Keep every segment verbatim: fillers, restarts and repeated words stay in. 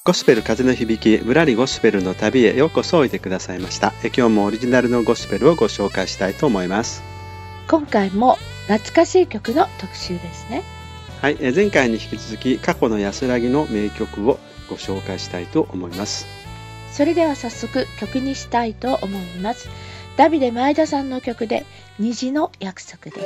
ゴスペル風の響き、ぶらりゴスペルの旅へようこそおいでくださいました。え今日もオリジナルのゴスペルをご紹介したいと思います。 今回も懐かしい曲の特集ですね。 はい、え前回に引き続き過去の安らぎの名曲をご紹介したいと思います。 それでは早速曲にしたいと思います。ダビデ前田さんの曲で虹の約束です。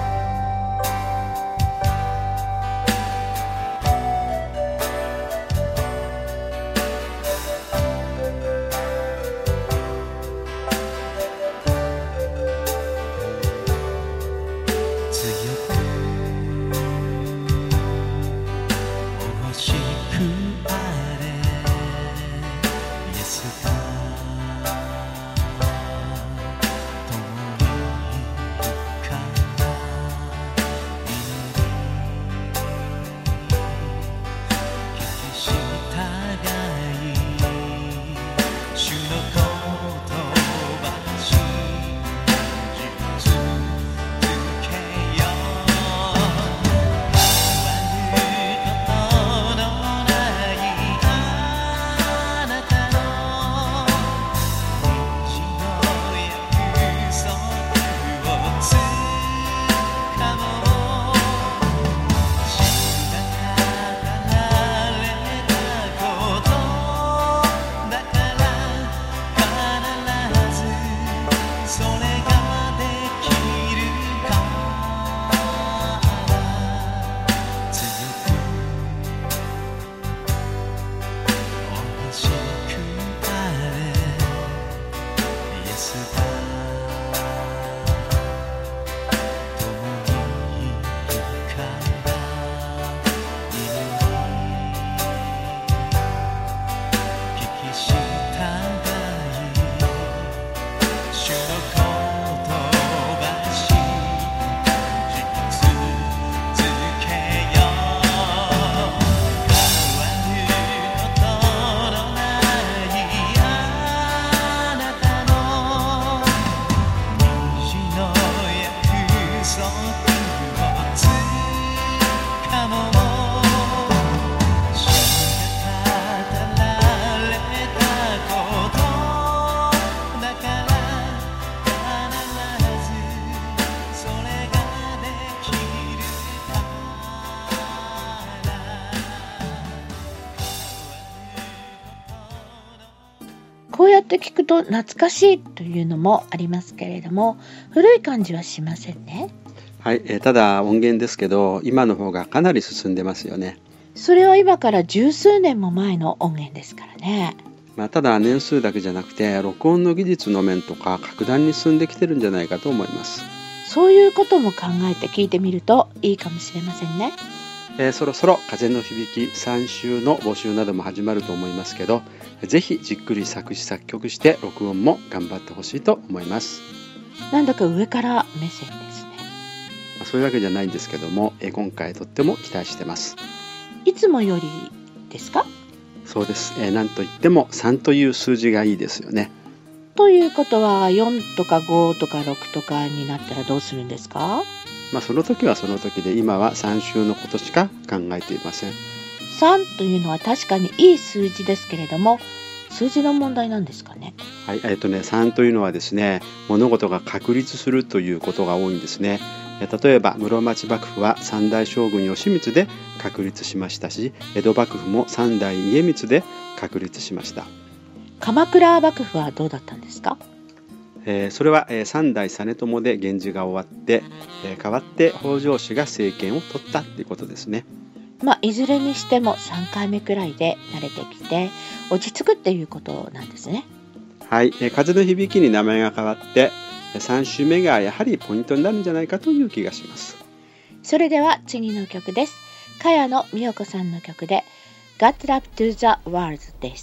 こうやって聞くと懐かしいというのもありますけれども、古い感じはしませんね。 はい、えー、ただ音源ですけど今の方がかなり進んでますよね。 それは今から十数年も前の音源ですからね。 まあ、ただ年数だけじゃなくて録音の技術の面とか格段に進んできてるんじゃないかと思います。 そういうことも考えて聞いてみるといいかもしれませんね。 えー、そろそろ風の響きさん週の募集なども始まると思いますけど、ぜひじっくり作詞作曲して録音も頑張ってほしいと思います。 なんだか上から目線ですね。 まあ、そういうわけじゃないんですけども、えー、今回とっても期待してます。 いつもよりですか？ そうです、えー、なんといってもさんという数字がいいですよね。 ということはよんとかごとかろくとかになったらどうするんですか？ まあ、その時はその時で今はさん週のことしか考えていません。 さんというのは確かにいい数字ですけれども、数字の問題なんですかね。 はい、えっとね、さんというのはですね、物事が確立するということが多いんですね。例えば室町幕府は三代将軍義満で確立しましたし、江戸幕府も三代家光で確立しました。 鎌倉幕府はどうだったんですか？ えー、それは、えー、三代実朝で源氏が終わって、えー、代わって北条氏が政権を取ったということですね。 まあ、いずれにしてもさんかいめくらいで慣れてきて落ち着くっていうことなんですね。 はい、えー、風の響きに名前が変わってさん週目がやはりポイントになるんじゃないかという気がします。 それでは次の曲です。茅野美代子さんの曲で Got Love to the World です。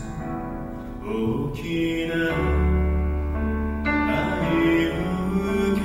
大きな愛を受け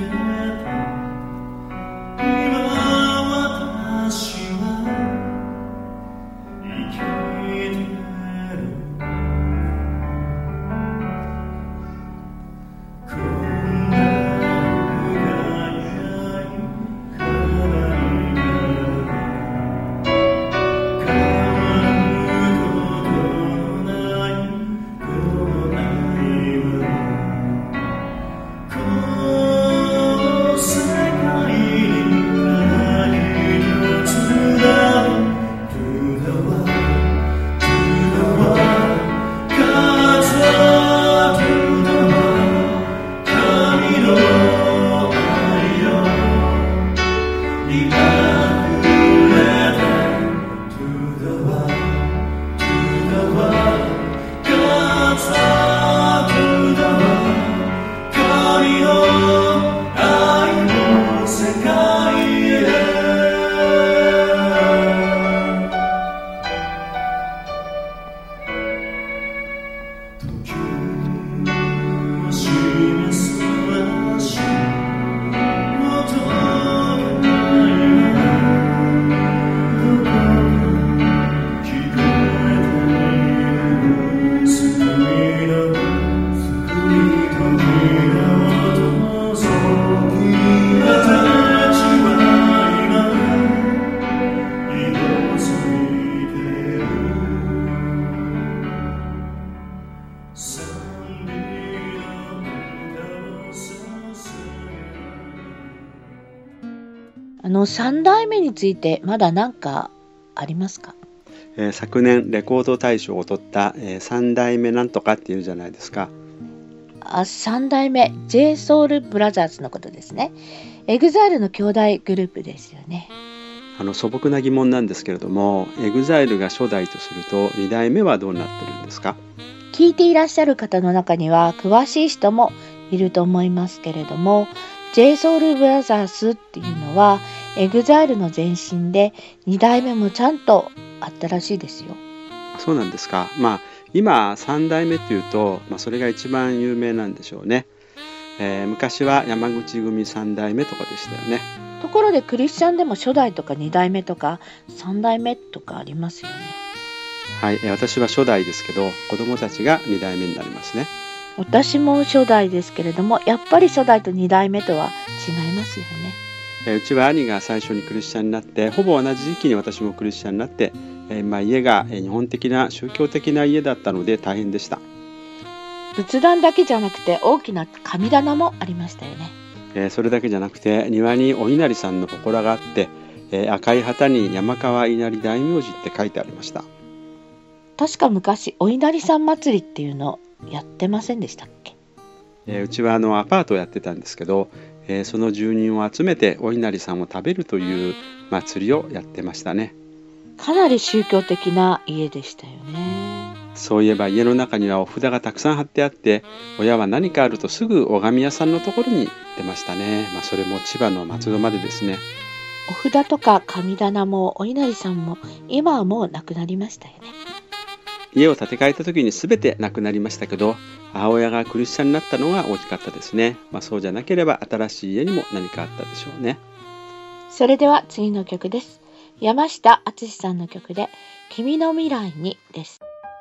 あのさん代目についてまだ何かありますか？ えー昨年レコード大賞を取った、えー、さん代目なんとかっていうじゃないですか。 あ、さん代目 ジェイソウルブラザーズのことですね。エグザイルの兄弟グループですよね。 あの素朴な疑問なんですけれども、エグザイルが初代とするとに代目はどうなってるんですか？ 聞いていらっしゃる方の中には詳しい人もいると思いますけれども、 ジェイソウルブラザーズっていうのはエグザイルの前身でに代目もちゃんとあったらしいですよ。 そうなんですか。まあ今さん代目というと、まあ、それが一番有名なんでしょうね。えー昔は山口組さん代目とかでしたよね。 ところでクリスチャンでも初代とかに代目とかさん代目とかありますよね。 はい、えー私は初代ですけど、子供たちがに代目になりますね。 私も初代ですけれども、やっぱり初代とに代目とは違いますよね。 えーうちは兄が最初にクリスチャンになって、ほぼ同じ時期に私もクリスチャンになって、えーまあ、家がえー日本的な宗教的な家だったので大変でした。 仏壇だけじゃなくて大きな神棚もありましたよね。 えーそれだけじゃなくて、庭にお稲荷さんの祠があって、えー赤い旗に山川稲荷大明寺って書いてありました。 確か昔お稲荷さん祭りっていうのやってませんでしたっけ？ えーうちはあのアパートをやってたんですけど、えーその住人を集めてお稲荷さんを食べるという祭りをやってましたね。 かなり宗教的な家でしたよね。 そういえば家の中にはお札がたくさん貼ってあって、親は何かあるとすぐ拝み屋さんのところに行ってましたね。まあ、それも千葉の松戸までですね。 お札とか神棚もお稲荷さんも今はもうなくなりましたよね。 家を建て替えた時に全てなくなりましたけど、母親がクリスチャンになったのが大きかったですね。まあ、そうじゃなければ新しい家にも何かあったでしょうね。 それでは次の曲です。山下敦さんの曲で君の未来にです。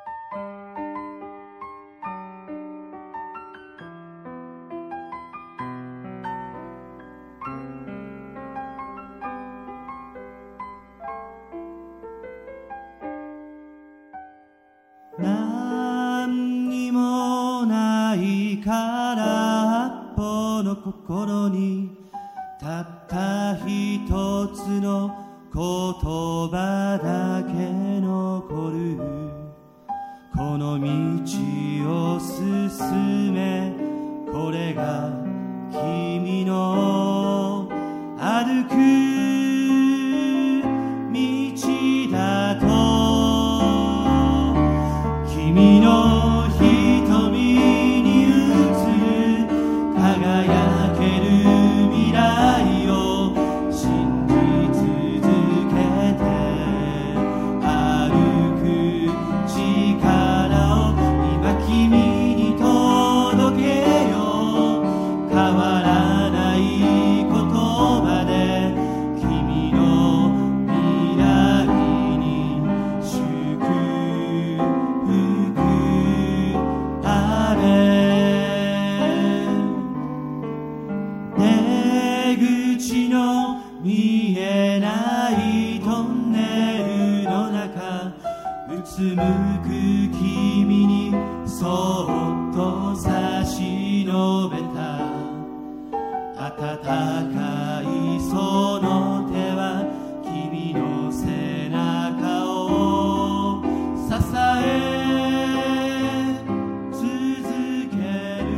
何にもない空っぽの心にたった一つの言葉だけ残る。この道を進め、これが君の歩く道だと。君の瞳に映る輝ける未来を信じ続けて歩く力を今君に届けよう。変わらない言葉で君の未来に祝福あれ。出口の見えないトンネルの中、うつむく君にそっと差し伸べた温かいその手は君の背中を支え続ける。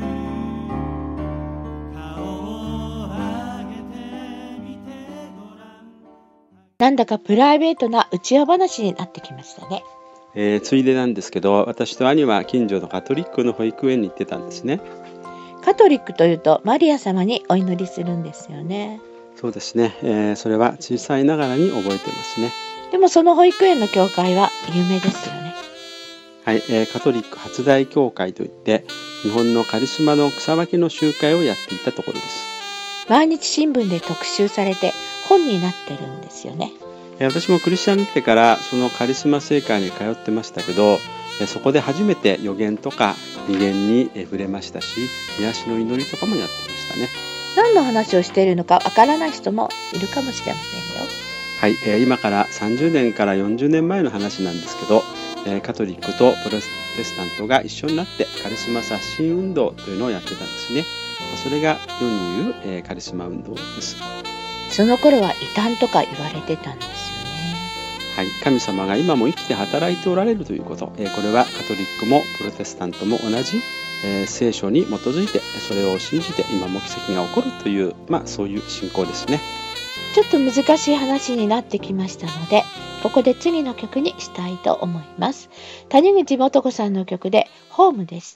顔を上げてみてごらん。 なんだかプライベートな内輪話になってきましたね。 えーついでなんですけど、私と兄は近所のカトリックの保育園に行ってたんですね。 カトリックというとマリア様にお祈りするんですよね。 そうですね、えーそれは小さいながらに覚えてますね。 でもその保育園の教会は有名ですよね。 はい、えーカトリック初代教会といって、日本のカリスマの草分けの集会をやっていたところです。 毎日新聞で特集されて本になってるんですよね。 えー私もクリスチャンになってからそのカリスマ聖会に通ってましたけど、えーそこで初めて予言とか異言にえー触れましたし、癒しの祈りとかもやってましたね。 何の話をしているのかわからない人もいるかもしれませんよ。 はい、えー今からさんじゅうねんからよんじゅうねんまえの話なんですけど、えーカトリックとプロテスタントが一緒になってカリスマ刷新運動というのをやってたんですね。それが世に言う、えーカリスマ運動です。 その頃は異端とか言われてたんですよね。 はい、神様が今も生きて働いておられるということ、えー、これはカトリックもプロテスタントも同じ、えー、聖書に基づいてそれを信じて今も奇跡が起こるという、まあ、そういう信仰ですね。 ちょっと難しい話になってきましたので、ここで次の曲にしたいと思います。谷口素子さんの曲でホームです。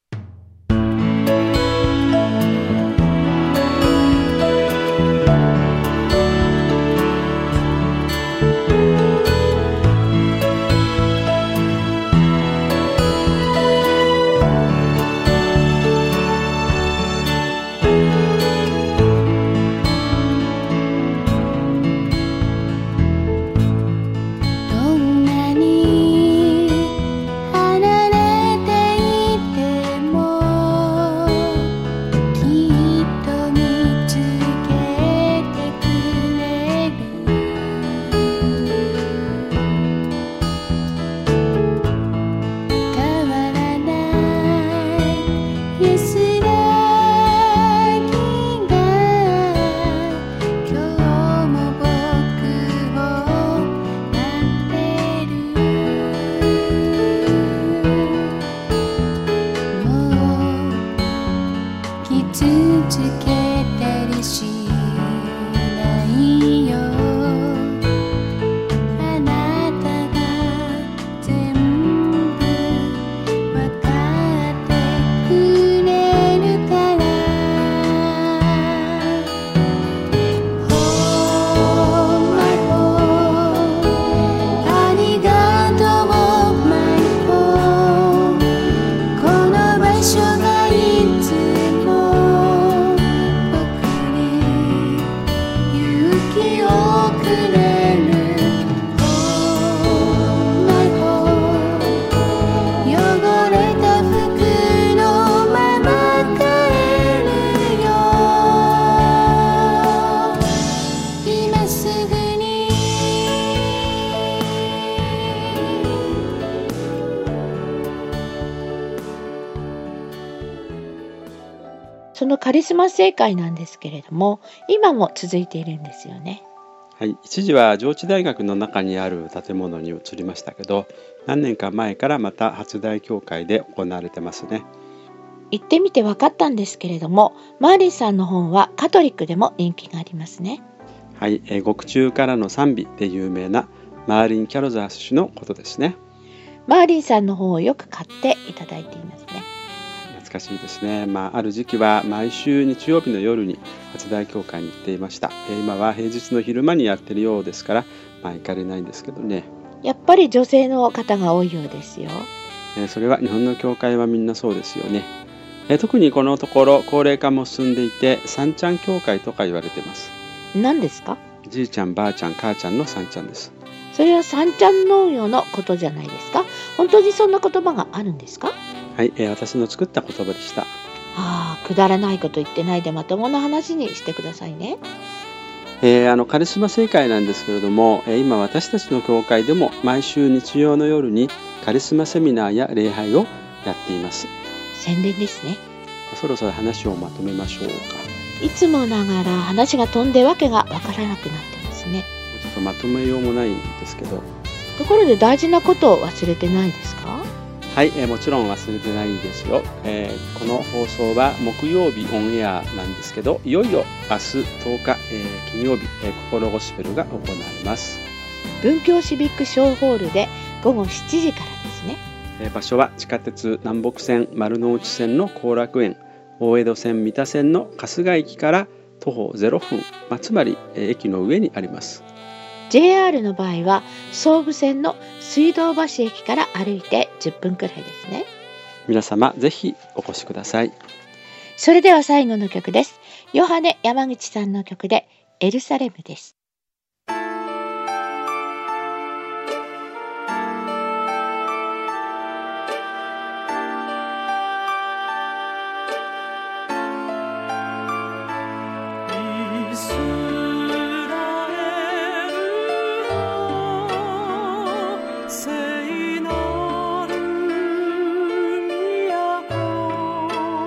そのカリスマ聖会なんですけれども、今も続いているんですよね。 はい、一時は上智大学の中にある建物に移りましたけど、何年か前からまた初大教会で行われてますね。 行ってみて分かったんですけれども、マーリンさんの本はカトリックでも人気がありますね。 はい、えー、獄中からの賛美で有名なマーリン・キャロザース氏のことですね。 マーリンさんの本をよく買っていただいていますね。 懐かしいですね。まあ、ある時期は毎週日曜日の夜に初大教会に行っていました。えー、今は平日の昼間にやってるようですから、まあ、行かれないんですけどね。 やっぱり女性の方が多いようですよ。 えー、それは日本の教会はみんなそうですよね。えー、特にこのところ高齢化も進んでいて、三ちゃん教会とか言われています。 何ですか？ じいちゃん、ばあちゃん、母ちゃんの三ちゃんです。 それは三ちゃん農業のことじゃないですか？本当にそんな言葉があるんですか？ はい、えー、私の作った言葉でした。 ああ、くだらないこと言ってないでまともな話にしてくださいね。 えー、あのカリスマ聖会なんですけれども、えー、今私たちの教会でも毎週日曜の夜にカリスマセミナーや礼拝をやっています。 宣伝ですね。 そろそろ話をまとめましょうか。 いつもながら話が飛んでわけがわからなくなってますね。 ちょっとまとめようもないんですけど。 ところで大事なことを忘れてないですか？ はい、えー、もちろん忘れてないですよ。えー、この放送は木曜日オンエアなんですけど、いよいよ明日とおか、えー、金曜日、えー、心ゴスペルが行われます。 文教シビック小ホールでごごしちじからですね。 えー、場所は地下鉄南北線丸の内線の後楽園、大江戸線三田線の春日駅から徒歩ゼロふん、まあ、つまり、えー、駅の上にあります。 ジェイアール の場合は総武線の水道橋駅から歩いてじゅっぷんくらいですね。 皆様ぜひお越しください。 それでは最後の曲です。ヨハネ山口さんの曲でエルサレムです。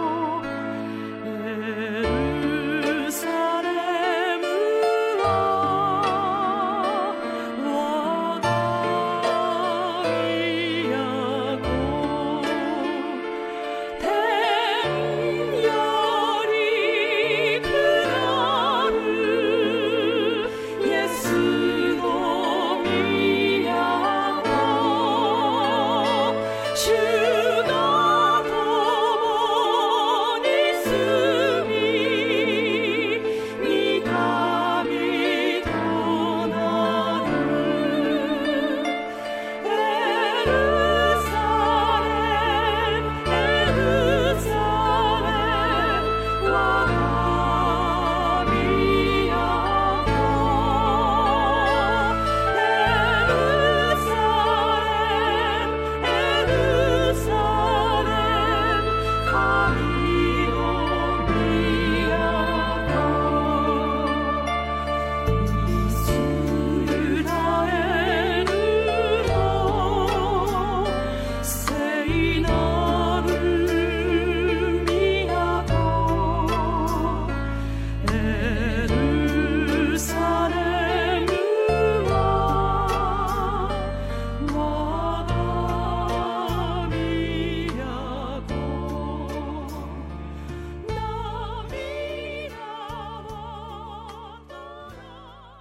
エルサレムは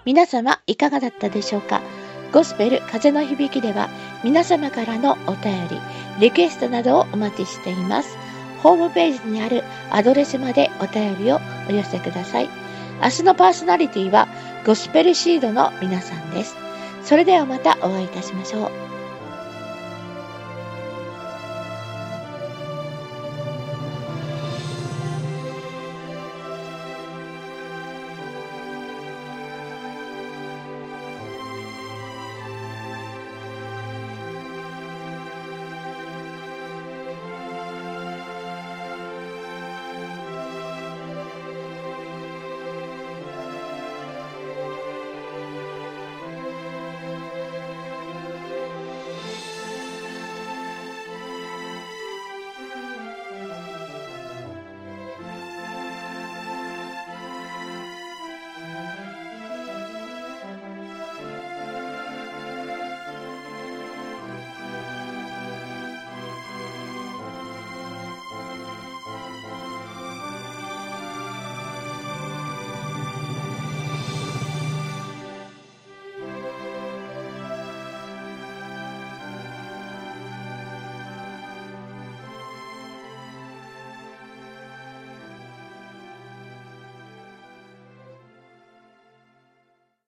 皆様いかがだったでしょうか。ゴスペル風の響きでは皆様からのお便り、リクエストなどをお待ちしています。ホームページにあるアドレスまでお便りをお寄せください。明日のパーソナリティはゴスペルシードの皆さんです。それではまたお会いいたしましょう。